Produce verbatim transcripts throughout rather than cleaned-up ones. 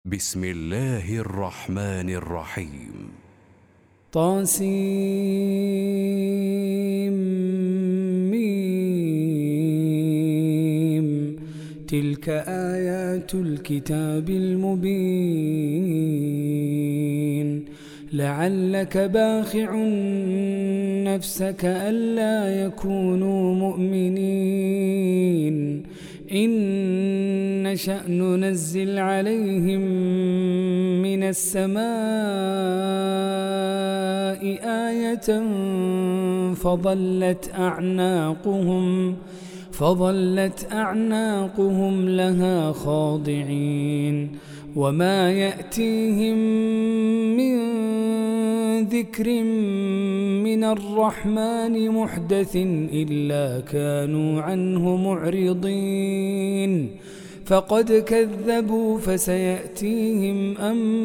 بسم الله الرحمن الرحيم. طاسيم ميم. تلك آيات الكتاب المبين. لعلك باخع نفسك ألا يكونوا مؤمنين إن نشأ ننزل عليهم من السماء آية فظلت أعناقهم فظلت أعناقهم لها خاضعين وما يأتيهم من ذكر من الرحمن محدث إلا كانوا عنه معرضين فقد كذبوا فسيأتيهم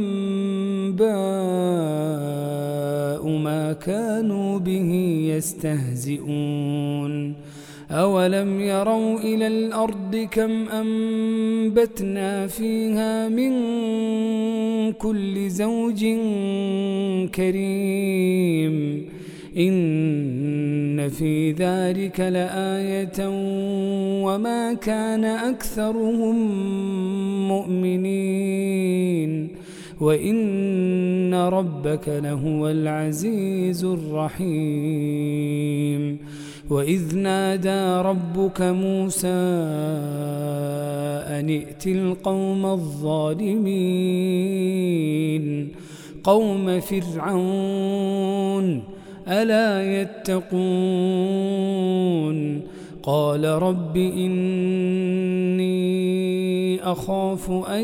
أنباء ما كانوا به يستهزئون أولم يروا إلى الأرض كم أنبتنا فيها من كل زوج كريم إن في ذلك لآية وما كان أكثرهم مؤمنين وإن ربك لهو العزيز الرحيم. وإذ نادى ربك موسى أن ائت القوم الظالمين قوم فرعون ألا يتقون قال رب إني أخاف أن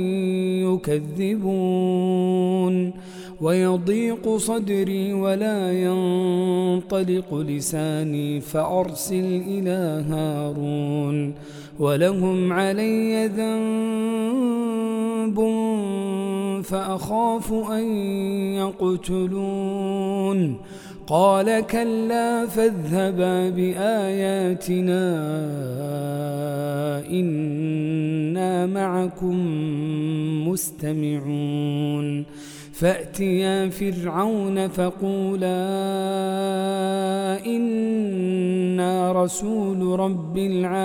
يكذبون ويضيق صدري ولا ينطلق لساني فأرسل إلى هارون ولهم علي ذنب فأخاف أن يقتلون قال كلا فاذهبا بآياتنا إنا معكم مستمعون فأتيا فرعون فقولا إنا رسول رب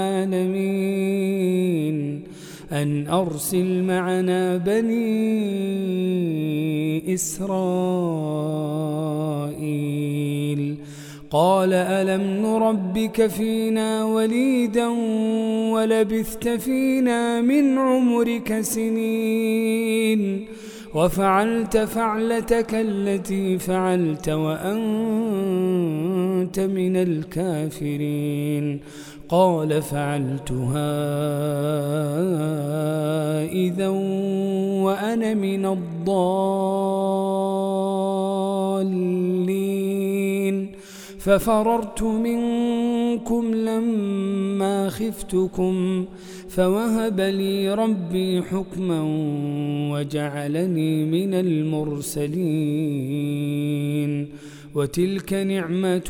العالمين أن أرسل معنا بني إسرائيل قال ألم نربك فينا وليدا ولبثت فينا من عمرك سنين وفعلت فعلتك التي فعلت وأنت من الكافرين قال فعلتها إذا وأنا من الضالين ففررت منكم لما خفتكم فوهب لي ربي حكما وجعلني من المرسلين وتلك نعمة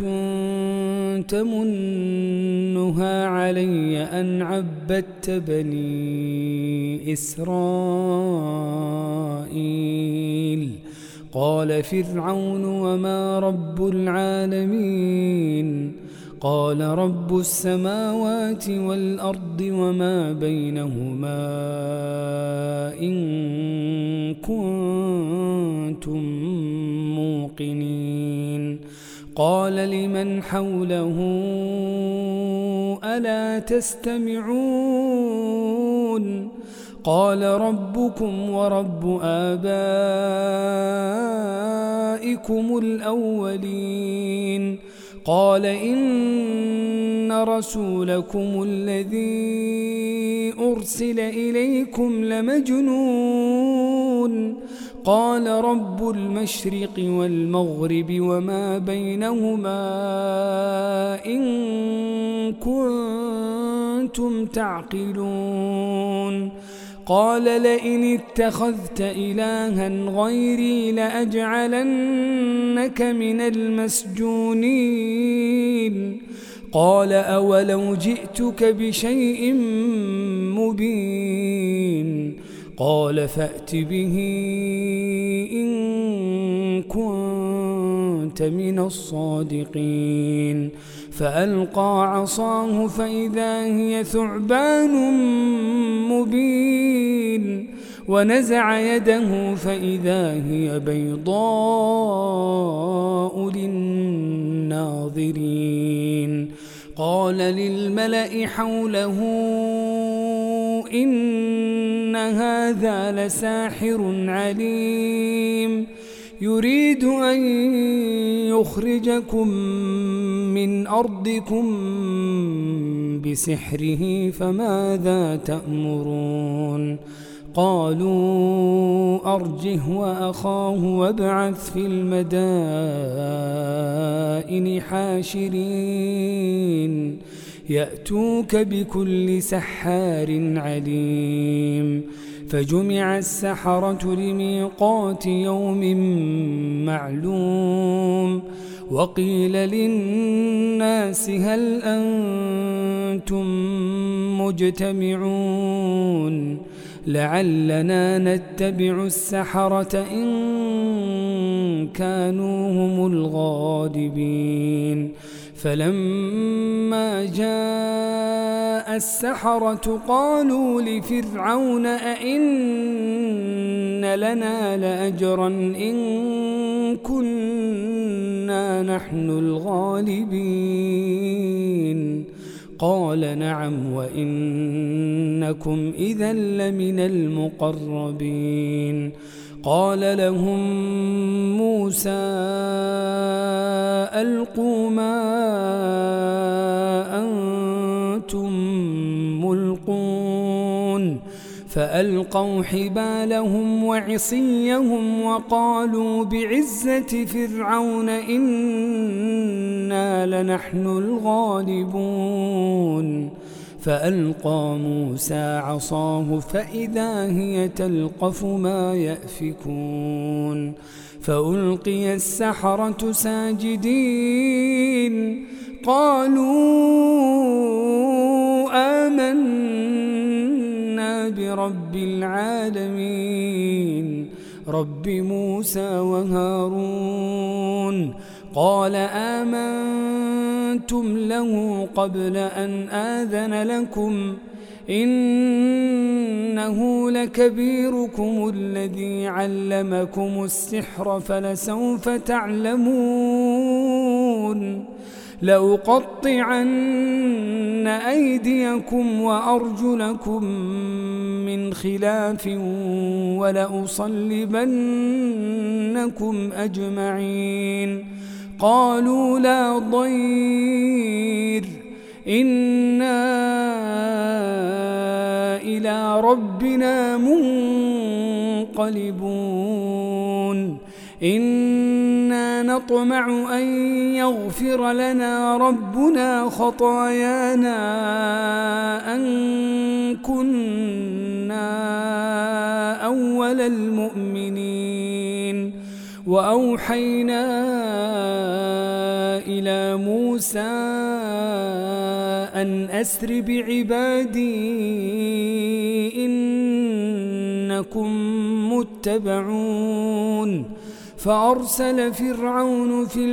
تمنها علي أن عبدت بني إسرائيل قال فرعون وما رب العالمين قال رب السماوات والأرض وما بينهما إن كنتم موقنين قال لمن حوله ألا تستمعون قال ربكم ورب آبائكم الأولين قال إن رسولكم الذي أرسل إليكم لمجنون قال رب المشرق والمغرب وما بينهما إن كنتم تعقلون قال لئن اتخذت إلها غيري لأجعلنك من المسجونين قال أولو جئتك بشيء مبين قال فأت به إن كنت من الصادقين. فألقى عصاه فإذا هي ثعبان مبين ونزع يده فإذا هي بيضاء للناظرين. قال للملأ حوله إن هذا لساحر عليم يريد أن يخرجكم من أرضكم بسحره فماذا تأمرون؟ قالوا أرجه وأخاه وابعث في المدائن حاشرين يأتوك بكل سحار عليم. فجمع السحرة لميقات يوم معلوم. وقيل للناس هل أنتم مجتمعون لعلنا نتبع السحرة إن كانوا هم الغالبين. فلما جاء السحرة قالوا لفرعون أئن لنا لأجرا إن كنا نحن الغالبين؟ قال نعم وإنكم إذا لمن المقربين. قال لهم موسى ألقوا ما أنتم ملقون. فألقوا حبالهم وعصيهم وقالوا بعزة فرعون إنا لنحن الغالبون. فألقى موسى عصاه فإذا هي تلقف ما يأفكون. فألقي السحرة ساجدين قالوا آمنا برب العالمين رب موسى وهارون. قال آمنتم له قبل أن آذن لكم إنه لكبيركم الذي علمكم السحر فلسوف تعلمون لأقطعن أيديكم وأرجلكم من خلاف ولأصلبنكم أجمعين. قالوا لا ضير إنا إلى ربنا منقلبون إنا نطمع أن يغفر لنا ربنا خطايانا أن كنا أول المؤمنين. وأوحينا إلى موسى أن أسر بعبادي إنكم متبعون. فأرسل فرعون في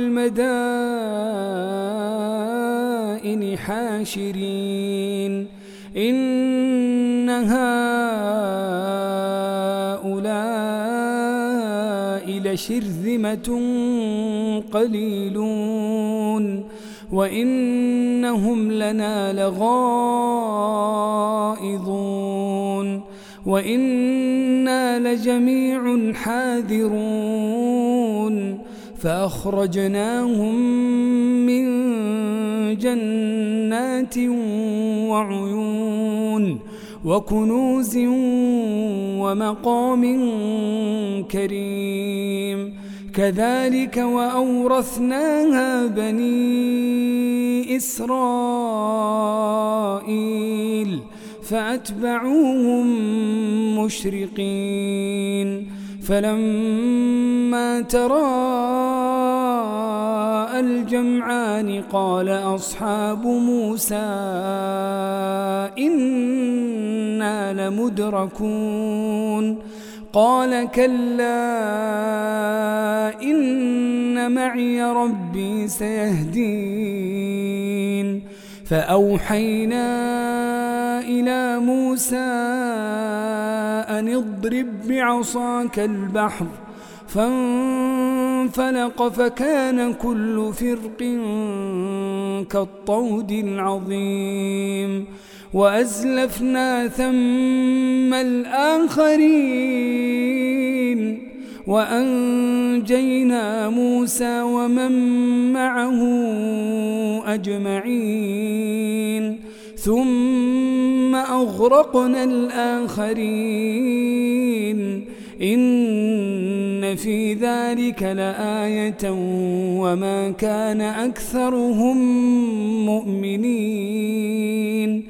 المدائن حاشرين إن هؤلاء لشرذمة قليلون وإنهم لنا لغائظون وإنا لجميع حاذرون. فأخرجناهم من جنات وعيون وكنوز ومقام كريم كذلك وأورثناها بني إسرائيل فأتبعوهم مشرقين. فلما تراءى التقى الجمعان قال أصحاب موسى إنا لمدركون قال كلا إن معي ربي سيهدين فأوحينا إلى موسى أن اضرب بعصاك البحر فانفلق فكان كل فرق كالطود العظيم وأزلفنا ثم الآخرين وأنجينا موسى ومن معه أجمعين ثم أغرقنا الآخرين إن في ذلك لآية وما كان أكثرهم مؤمنين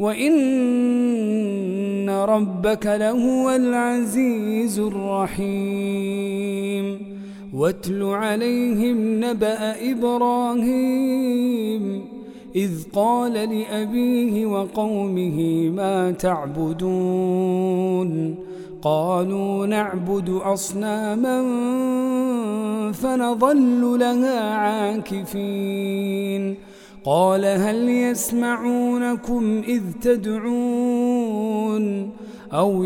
وإن ربك لهو العزيز الرحيم واتل عليهم نبأ إبراهيم إذ قال لأبيه وقومه ما تعبدون قالوا نعبد أصناما فنظل لها عاكفين قال هل يسمعونكم إذ تدعون أو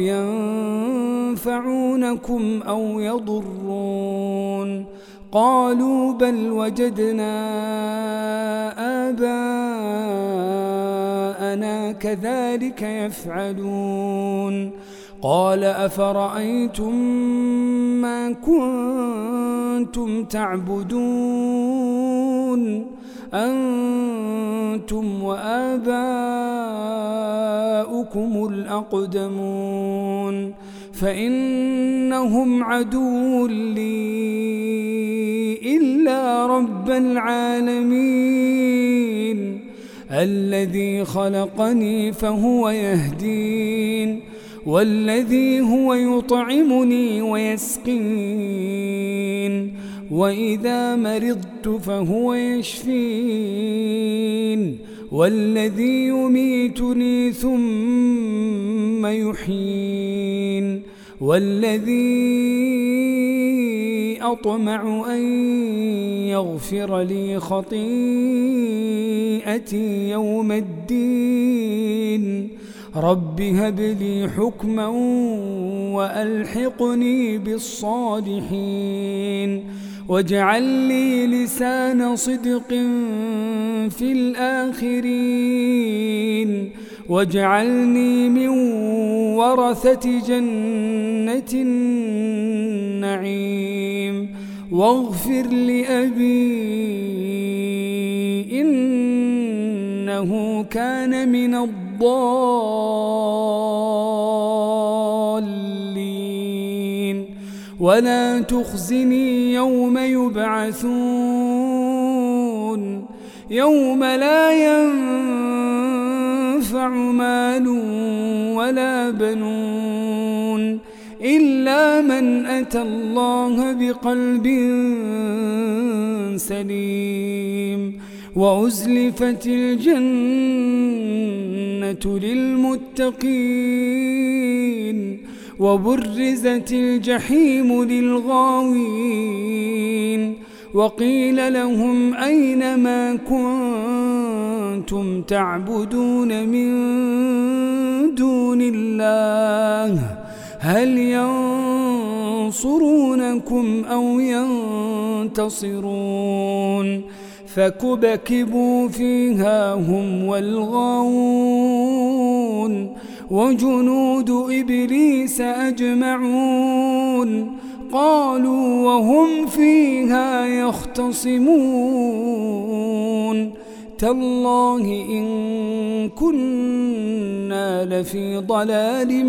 ينفعونكم أو يضرون قالوا بل وجدنا آباءنا كذلك يفعلون قال أفرأيتم ما كنتم تعبدون أنتم وآباؤكم الأقدمون فإنهم عدو لي إلا رب العالمين الذي خلقني فهو يهدين والذي هو يطعمني ويسقين وإذا مرضت فهو يشفين والذي يميتني ثم يحيين والذي أطمع أن يغفر لي خطيئتي يوم الدين رب هب لي حكما وألحقني بالصالحين واجعل لي لسان صدق في الآخرين واجعلني من ورثة جنة النعيم واغفر لأبي إنه كان من الضالين ولا تخزني يوم يبعثون يوم لا ينفع مال ولا بنون إلا من أتى الله بقلب سليم وأزلفت الجنة للمتقين وبرزت الجحيم للغاوين وقيل لهم أين ما كنتم تعبدون من دون الله هل ينصرونكم أو ينتصرون فكبكبوا فيها هم والغاوون وجنود إبليس أجمعون قالوا وهم فيها يختصمون تالله إن كنا لفي ضلال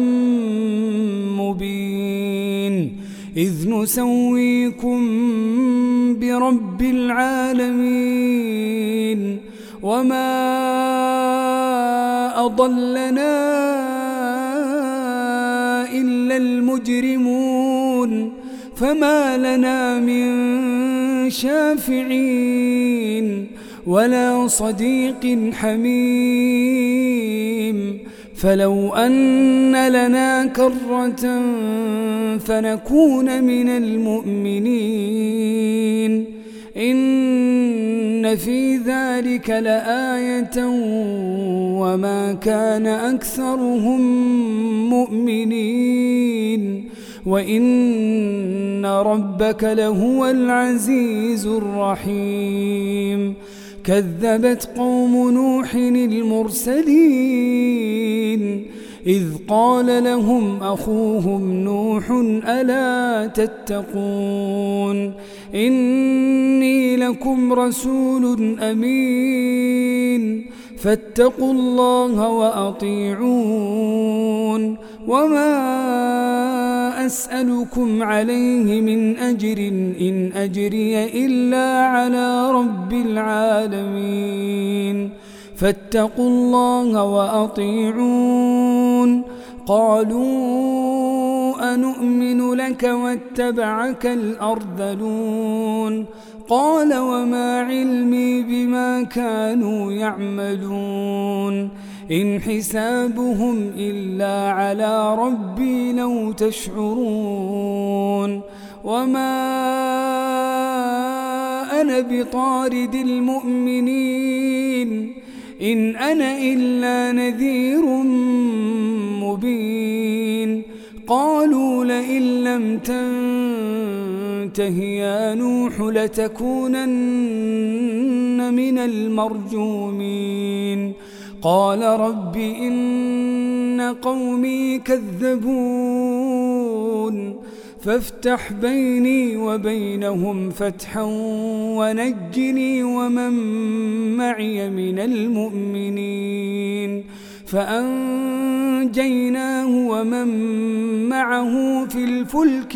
مبين إذ نسويكم برب العالمين وما أضلنا إلا المجرمون فما لنا من شافعين ولا صديق حميم فلو أن لنا كرة فنكون من المؤمنين إن في ذلك لآية وما كان أكثرهم مؤمنين وإن ربك لهو العزيز الرحيم كذبت قوم نوح المرسلين إذ قال لهم أخوهم نوح ألا تتقون إني لكم رسول أمين فاتقوا الله وأطيعون وما أسألكم عليه من أجر إن أجري إلا على رب العالمين فاتقوا الله وأطيعون قالوا أنؤمن لك واتبعك الأرذلون قال وما علمي بما كانوا يعملون إن حسابهم إلا على ربي لو تشعرون وما أنا بطارد المؤمنين إن أنا إلا نذير مبين قالوا لئن لم تنته يا نوح لتكونن من المرجومين قال رب إن قومي كذبون فافتح بيني وبينهم فتحا ونجني ومن معي من المؤمنين فأنجيناه ومن معه في الفلك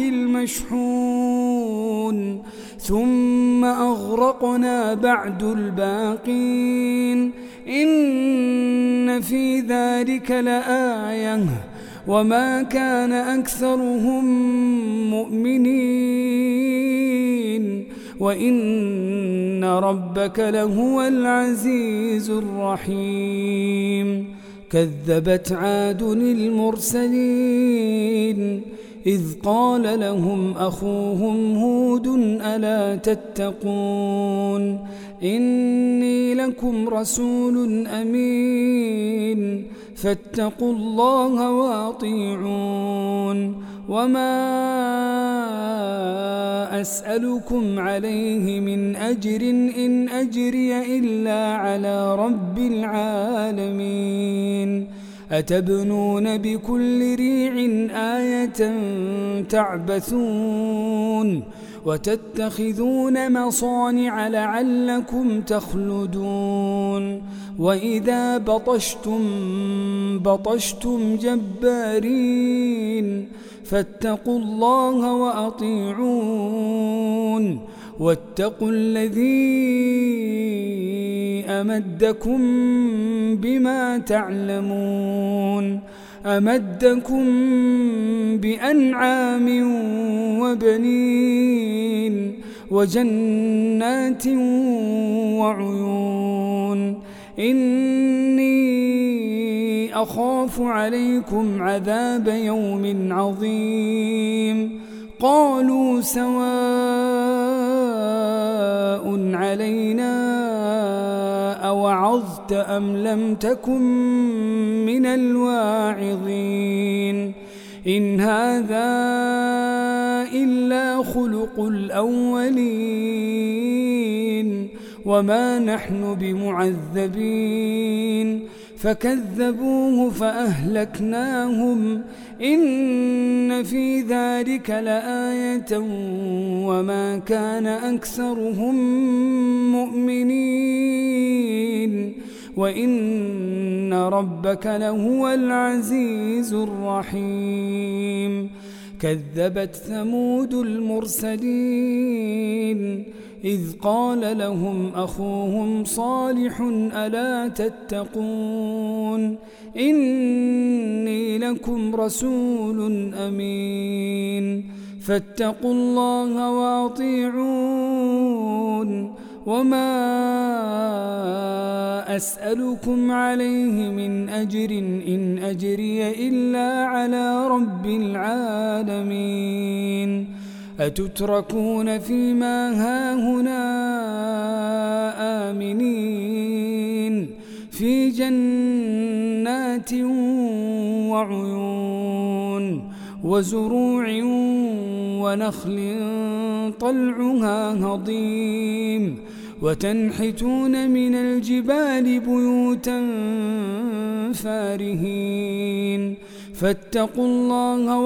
المشحون ثم أغرقنا بعد الباقين إن في ذلك لآية وما كان أكثرهم مؤمنين وإن ربك لهو العزيز الرحيم كذبت عاد المرسلين إذ قال لهم أخوهم هود ألا تتقون إني لكم رسول أمين فاتقوا الله وأطيعون وما أسألكم عليه من أجر إن أجري إلا على رب العالمين أتبنون بكل ريع آية تعبثون وتتخذون مصانع لعلكم تخلدون وإذا بطشتم بطشتم جبارين فاتقوا الله وأطيعون واتقوا الذي أمدكم بما تعلمون أمدكم بأنعام وبنين وجنات وعيون إني أخاف عليكم عذاب يوم عظيم قالوا سواء علينا أوعظت أم لم تكن من الواعظين إن هذا إلا خلق الأولين وما نحن بمعذبين فكذبوه فأهلكناهم إن في ذلك لآية وما كان أكثرهم مؤمنين وإن ربك لهو العزيز الرحيم كذبت ثمود المرسلين إذ قال لهم أخوهم صالح ألا تتقون إني لكم رسول أمين فاتقوا الله وأطيعون وما أسألكم عليه من أجر إن أجري إلا على رب العالمين أتتركون فيما هاهنا آمنين في جنات وعيون وزروع ونخل طلعها هضيم وتنحتون من الجبال بيوتا فارهين فاتقوا الله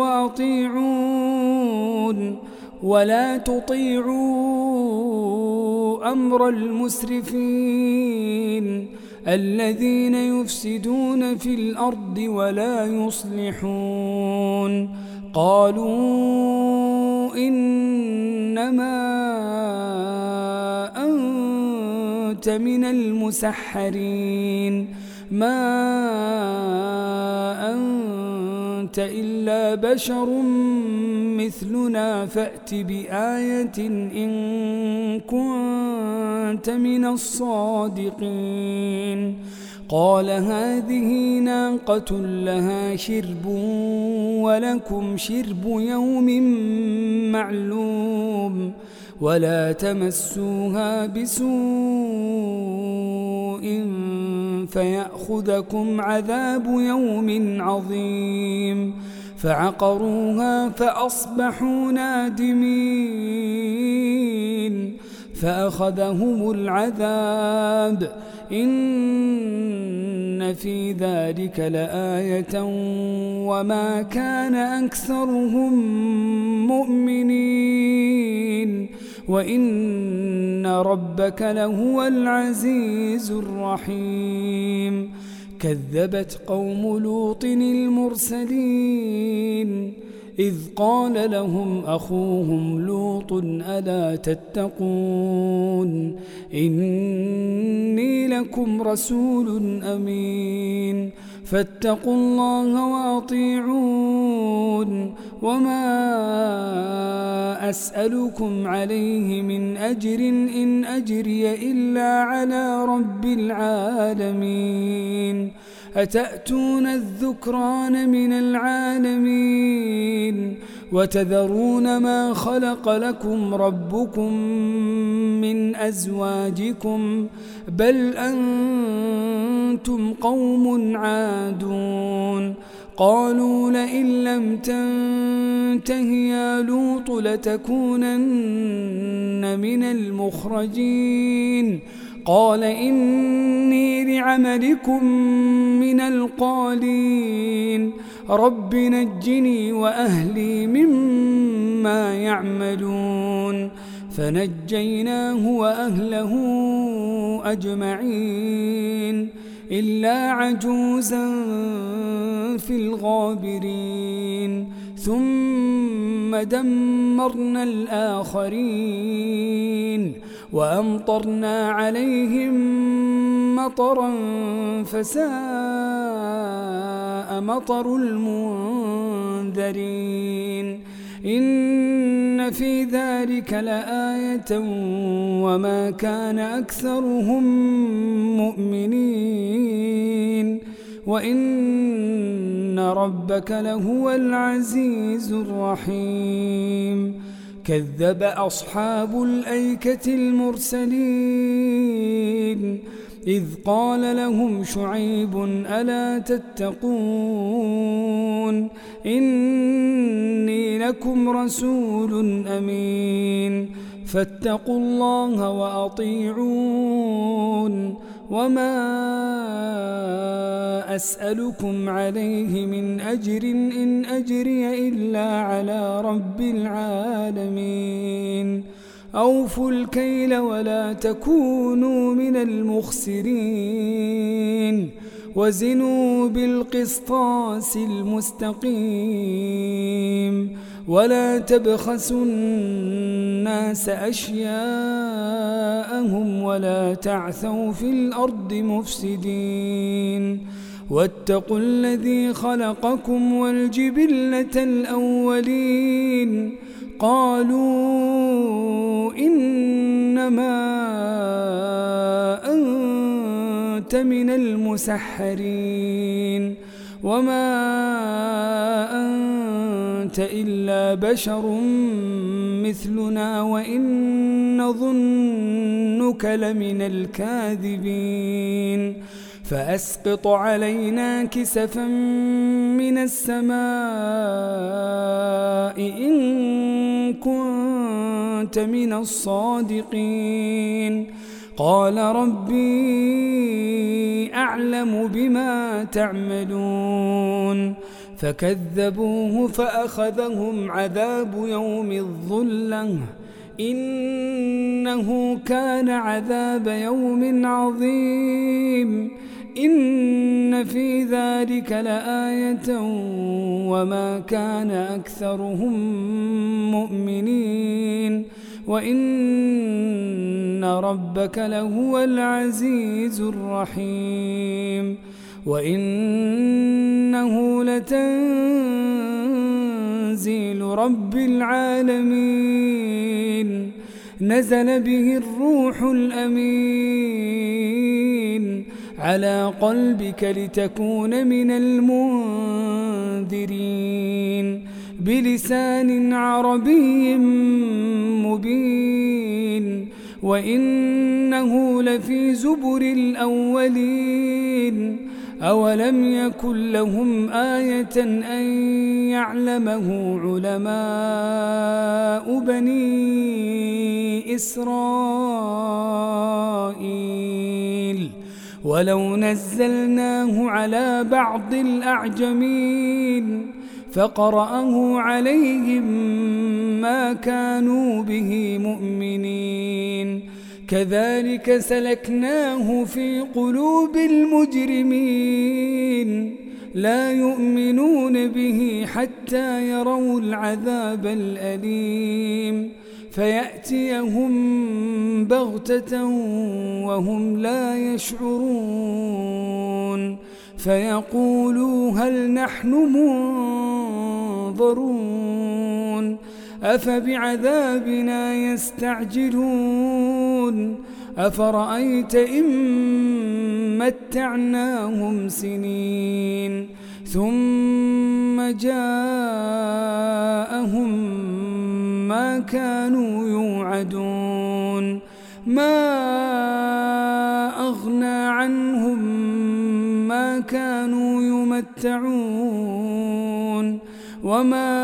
وأطيعون ولا تطيعوا أمر المسرفين الذين يفسدون في الأرض ولا يصلحون قالوا إنما أنت من المسحرين ما أنت إلا بشر مثلنا فأت بآية إن كنت من الصادقين قال هذه ناقة لها شرب ولكم شرب يوم معلوم ولا تمسوها بسوء فيأخذكم عذاب يوم عظيم فعقروها فأصبحوا نادمين فأخذهم العذاب إن في ذلك لآية وما كان أكثرهم مؤمنين وإن ربك لهو العزيز الرحيم كذبت قوم لوط المرسلين إذ قال لهم أخوهم لوط ألا تتقون إني لكم رسول أمين فاتقوا الله وأطيعون وما أسألكم عليه من أجر إن أجري إلا على رب العالمين أتأتون الذكران من العالمين وتذرون ما خلق لكم ربكم من أزواجكم بل أنتم قوم عادون قالوا لئن لم تنته يا لوط لتكونن من المخرجين قال إني لعملكم من القالين رب نجني وأهلي مما يعملون فنجيناه وأهله أجمعين إلا عجوزا في الغابرين ثم دمرنا الآخرين وأمطرنا عليهم مطرا فساء مطر المنذرين إن في ذلك لآية وما كان أكثرهم مؤمنين وإن ربك لهو العزيز الرحيم كذب أصحاب الأيكة المرسلين إذ قال لهم شعيب ألا تتقون إني لكم رسول أمين فاتقوا الله وأطيعون وما أسألكم عليه من أجر إن أجري إلا على رب العالمين أوفوا الكيل ولا تكونوا من المخسرين وزنوا بالقسطاس المستقيم ولا تبخسوا الناس أشياءهم ولا تعثوا في الأرض مفسدين واتقوا الذي خلقكم والجبلة الأولين قالوا إنما أنت من المسحرين وما أنت إلا بشر مثلنا وإن نظنك لمن الكاذبين فأسقط علينا كسفا من السماء إن كنت من الصادقين قال ربي أعلم بما تعملون فكذبوه فأخذهم عذاب يوم الظلة إنه كان عذاب يوم عظيم إن في ذلك لآية وما كان أكثرهم مؤمنين وإن ربك لهو العزيز الرحيم وإنه لتنزيل رب العالمين نزل به الروح الأمين على قلبك لتكون من المنذرين بلسان عربي مبين وإنه لفي زبر الأولين أولم يكن لهم آية أن يعلمه علماء بني إسرائيل ولو نزلناه على بعض الأعجمين فقرأه عليهم ما كانوا به مؤمنين كذلك سلكناه في قلوب المجرمين لا يؤمنون به حتى يروا العذاب الأليم فيأتيهم بغتة وهم لا يشعرون فيقولوا هل نحن منظرون أفبعذابنا يستعجلون أفرأيت إن متعناهم سنين ثم جاءهم ما كانوا يوعدون ما أغنى عنهم ما كانوا يمتعون وما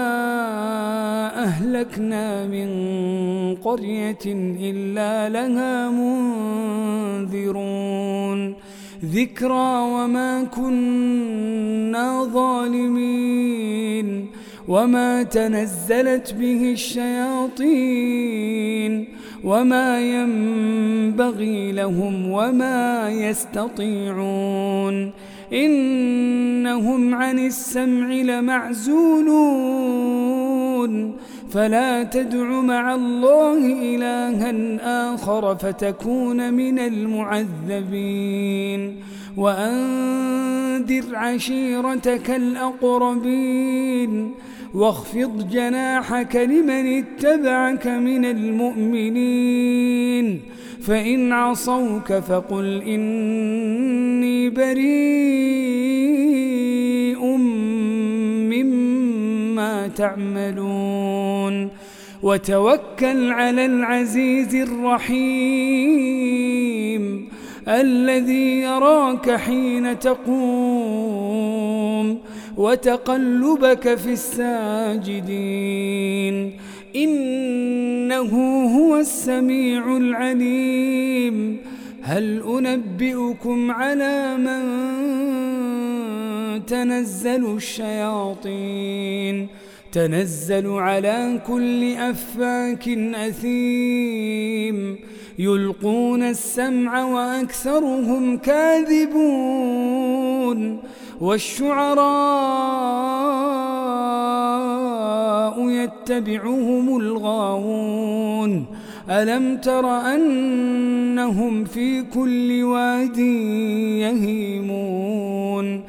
أهلكنا من قرية إلا لها منذرون ذكرى وما كنا ظالمين وما تنزلت به الشياطين وما ينبغي لهم وما يستطيعون إنهم عن السمع لمعزولون فلا تدع مع الله إلها آخر فتكون من المعذبين وأنذر عشيرتك الأقربين واخفض جناحك لمن اتبعك من المؤمنين فإن عصوك فقل إني بريء مما تعملون وتوكل على العزيز الرحيم الذي يراك حين تقوم وتقلبك في الساجدين إنه هو السميع العليم هل أنبئكم على من تنزل الشياطين تنزل على كل أفاك أثيم يلقون السمع وأكثرهم كاذبون والشعراء الشعراء يتبعهم الغاوون ألم تر أنهم في كل واد يهيمون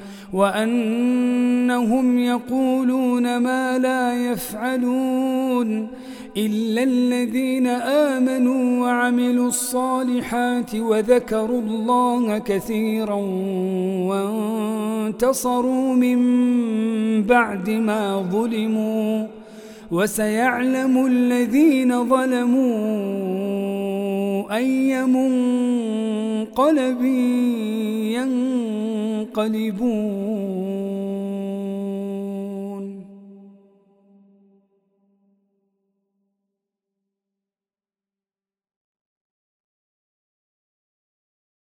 وأنهم يقولون ما لا يفعلون إلا الذين آمنوا وعملوا الصالحات وذكروا الله كثيرا وانتصروا من بعد ما ظلموا وسيعلم الذين ظلموا أي منقلب ينقلبون.